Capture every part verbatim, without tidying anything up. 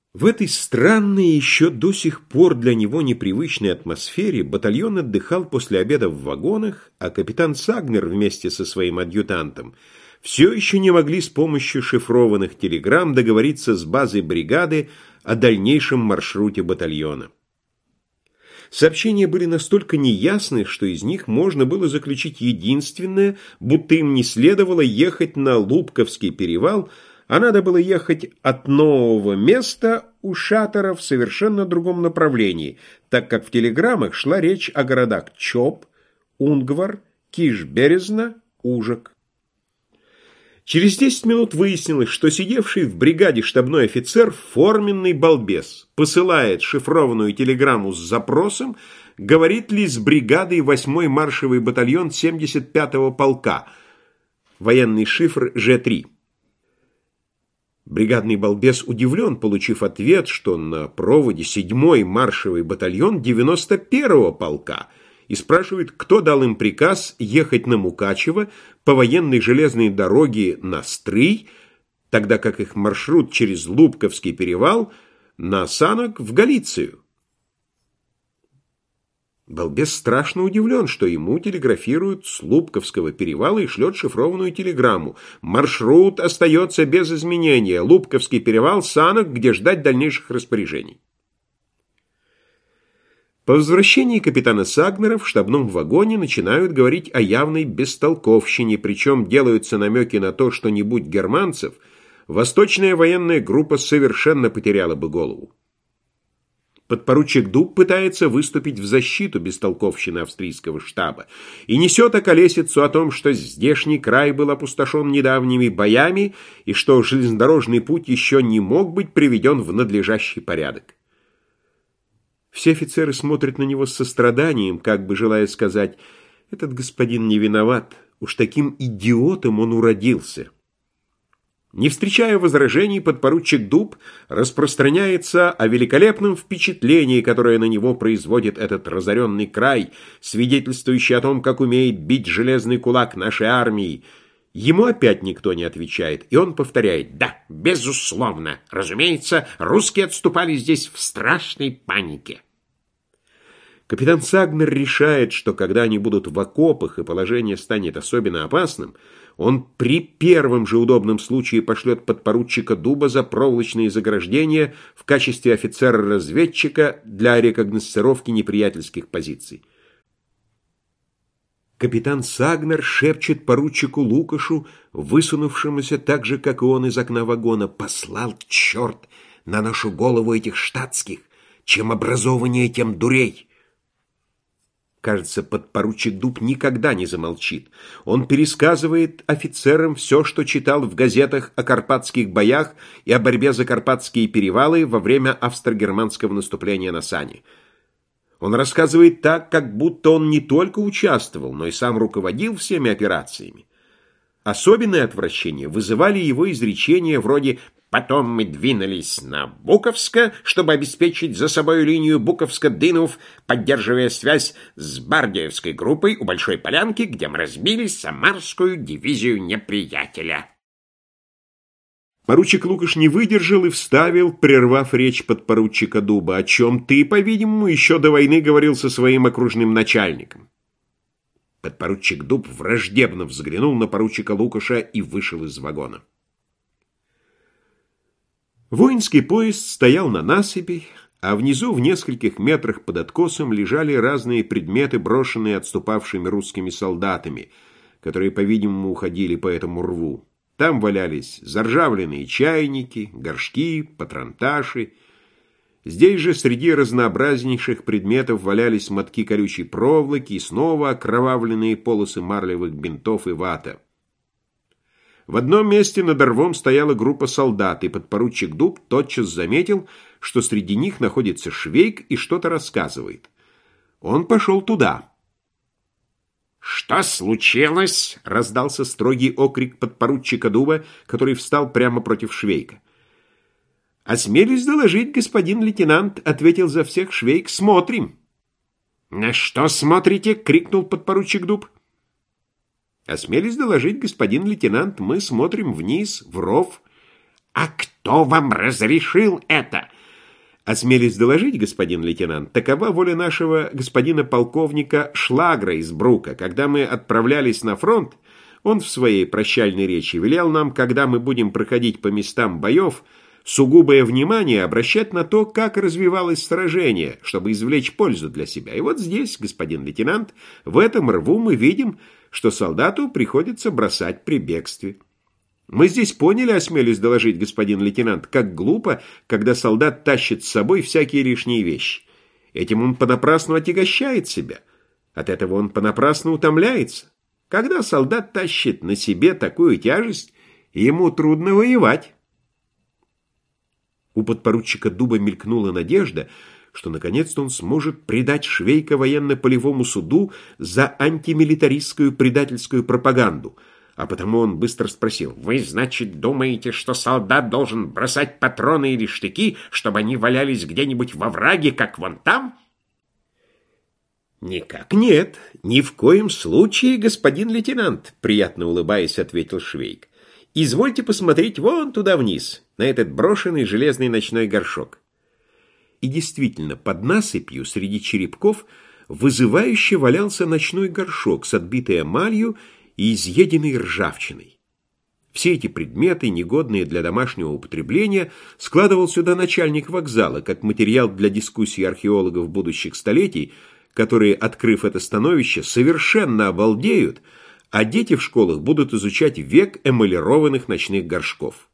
В этой странной, еще до сих пор для него непривычной атмосфере батальон отдыхал после обеда в вагонах, а капитан Сагнер вместе со своим адъютантом все еще не могли с помощью шифрованных телеграмм договориться с базой бригады о дальнейшем маршруте батальона. Сообщения были настолько неясны, что из них можно было заключить единственное, будто им не следовало ехать на Лубковский перевал, а надо было ехать от нового места у Шатора в совершенно другом направлении, так как в телеграммах шла речь о городах Чоп, Унгвар, Киш-Березна, Ужак. Через десять минут выяснилось, что сидевший в бригаде штабной офицер, форменный балбес, посылает шифрованную телеграмму с запросом, говорит ли с бригадой восьмой маршевый батальон семьдесят пятого полка, военный шифр Ж три. Бригадный балбес удивлен, получив ответ, что на проводе седьмой маршевый батальон девяносто первого полка, и спрашивает, кто дал им приказ ехать на Мукачево по военной железной дороге на Стрый, тогда как их маршрут через Лубковский перевал на Санок в Галицию. Балбес страшно удивлен, что ему телеграфируют с Лубковского перевала и шлет шифрованную телеграмму. Маршрут остается без изменения. Лубковский перевал, Санок, где ждать дальнейших распоряжений. По возвращении капитана Сагнера в штабном вагоне начинают говорить о явной бестолковщине, причем делаются намеки на то, что не будь германцев, восточная военная группа совершенно потеряла бы голову. Подпоручик Дуб пытается выступить в защиту бестолковщины австрийского штаба и несет околесицу о том, что здешний край был опустошен недавними боями и что железнодорожный путь еще не мог быть приведен в надлежащий порядок. Все офицеры смотрят на него с состраданием, как бы желая сказать: «Этот господин не виноват, уж таким идиотом он уродился». Не встречая возражений, подпоручик Дуб распространяется о великолепном впечатлении, которое на него производит этот разоренный край, свидетельствующий о том, как умеет бить железный кулак нашей армии. Ему опять никто не отвечает, и он повторяет: «Да, безусловно, разумеется, русские отступали здесь в страшной панике». Капитан Сагнер решает, что когда они будут в окопах и положение станет особенно опасным, он при первом же удобном случае пошлет подпоручика Дуба за проволочные заграждения в качестве офицера-разведчика для рекогносцировки неприятельских позиций. Капитан Сагнер шепчет поручику Лукашу, высунувшемуся так же, как и он, из окна вагона: «Послал черт на нашу голову этих штатских! Чем образованнее, тем дурей!» Кажется, подпоручик Дуб никогда не замолчит. Он пересказывает офицерам все, что читал в газетах о карпатских боях и о борьбе за Карпатские перевалы во время австро-германского наступления на Сани. Он рассказывает так, как будто он не только участвовал, но и сам руководил всеми операциями. Особенное отвращение вызывали его изречения вроде: «Потом мы двинулись на Буковско, чтобы обеспечить за собой линию Буковско-Дынов, поддерживая связь с Бардиевской группой у Большой Полянки, где мы разбили Самарскую дивизию неприятеля». Поручик Лукаш не выдержал и вставил, прервав речь подпоручика Дуба: «О чем ты, по-видимому, еще до войны говорил со своим окружным начальником». Подпоручик Дуб враждебно взглянул на поручика Лукаша и вышел из вагона. Воинский поезд стоял на насыпи, а внизу в нескольких метрах под откосом лежали разные предметы, брошенные отступавшими русскими солдатами, которые, по-видимому, уходили по этому рву. Там валялись заржавленные чайники, горшки, патронташи. Здесь же среди разнообразнейших предметов валялись мотки колючей проволоки и снова окровавленные полосы марлевых бинтов и вата. В одном месте над рвом стояла группа солдат, и подпоручик Дуб тотчас заметил, что среди них находится Швейк и что-то рассказывает. Он пошел туда. «Что случилось?» — раздался строгий окрик подпоручика Дуба, который встал прямо против Швейка. «Осмелюсь доложить, господин лейтенант», — ответил за всех Швейк. «Смотрим». «На что смотрите?» — крикнул подпоручик Дуб. «Осмелюсь доложить, господин лейтенант, мы смотрим вниз, в ров». «А кто вам разрешил это? Осмелюсь доложить, господин лейтенант, такова воля нашего господина полковника Шлагра из Брука. Когда мы отправлялись на фронт, он в своей прощальной речи велел нам, когда мы будем проходить по местам боев, сугубое внимание обращать на то, как развивалось сражение, чтобы извлечь пользу для себя. И вот здесь, господин лейтенант, в этом рву мы видим, что солдату приходится бросать при бегстве. Мы здесь поняли, осмелюсь доложить, господин лейтенант, как глупо, когда солдат тащит с собой всякие лишние вещи. Этим он понапрасну отягощает себя. От этого он понапрасну утомляется. Когда солдат тащит на себе такую тяжесть, ему трудно воевать. У подпоручика Дуба мелькнула надежда, что наконец-то он сможет предать Швейка военно-полевому суду за антимилитаристскую предательскую пропаганду, а потому он быстро спросил: «Вы, значит, думаете, что солдат должен бросать патроны или штыки, чтобы они валялись где-нибудь во враге, как вон там?» «Никак нет, ни в коем случае, господин лейтенант», — приятно улыбаясь, ответил Швейк. «Извольте посмотреть вон туда вниз, на этот брошенный железный ночной горшок». И действительно, под насыпью среди черепков вызывающе валялся ночной горшок с отбитой эмалью и изъеденной ржавчиной. Все эти предметы, негодные для домашнего употребления, складывал сюда начальник вокзала, как материал для дискуссий археологов будущих столетий, которые, открыв это становище, совершенно обалдеют, а дети в школах будут изучать век эмалированных ночных горшков.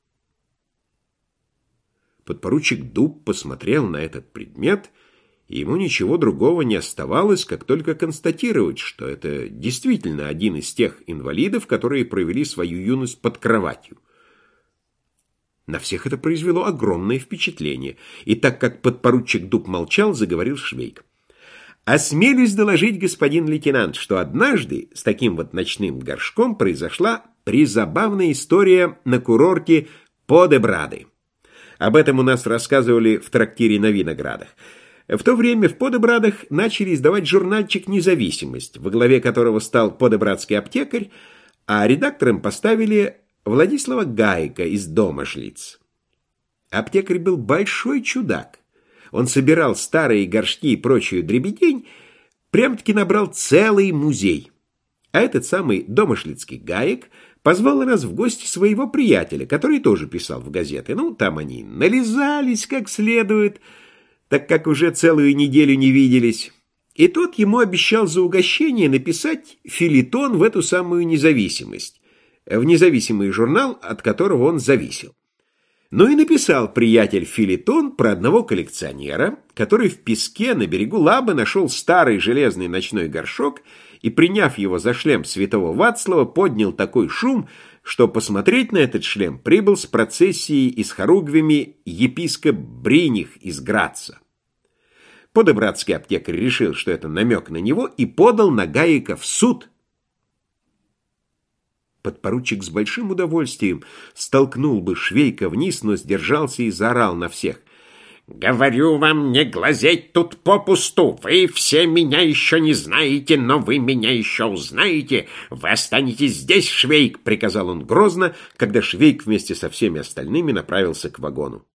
Подпоручик Дуб посмотрел на этот предмет, и ему ничего другого не оставалось, как только констатировать, что это действительно один из тех инвалидов, которые провели свою юность под кроватью. На всех это произвело огромное впечатление, и так как подпоручик Дуб молчал, заговорил Швейк. «Осмелюсь доложить, господин лейтенант, что однажды с таким вот ночным горшком произошла призабавная история на курорте Подебрады. Об этом у нас рассказывали в трактире на Виноградах. В то время в Подебрадах начали издавать журнальчик «Независимость», во главе которого стал подебрадский аптекарь, а редактором поставили Владислава Гаика из Домошлиц. Аптекарь был большой чудак. Он собирал старые горшки и прочую дребедень, прям-таки набрал целый музей. А этот самый домошлицкий Гаек позвал раз в гости своего приятеля, который тоже писал в газеты. Ну, там они нализались как следует, так как уже целую неделю не виделись. И тот ему обещал за угощение написать фельетон в эту самую «Независимость», в независимый журнал, от которого он зависел. Ну и написал приятель фельетон про одного коллекционера, который в песке на берегу Лабы нашел старый железный ночной горшок и, приняв его за шлем святого Вацлава, поднял такой шум, что посмотреть на этот шлем прибыл с процессией из хоругвями епископ Бриних из Граца. Подебрадский аптекарь решил, что это намек на него, и подал на Гаика в суд. Подпоручик с большим удовольствием столкнул бы Швейка вниз, но сдержался и заорал на всех: «Говорю вам, не глазеть тут попусту. Вы все меня еще не знаете, но вы меня еще узнаете. Вы останетесь здесь, Швейк», — приказал он грозно, когда Швейк вместе со всеми остальными направился к вагону.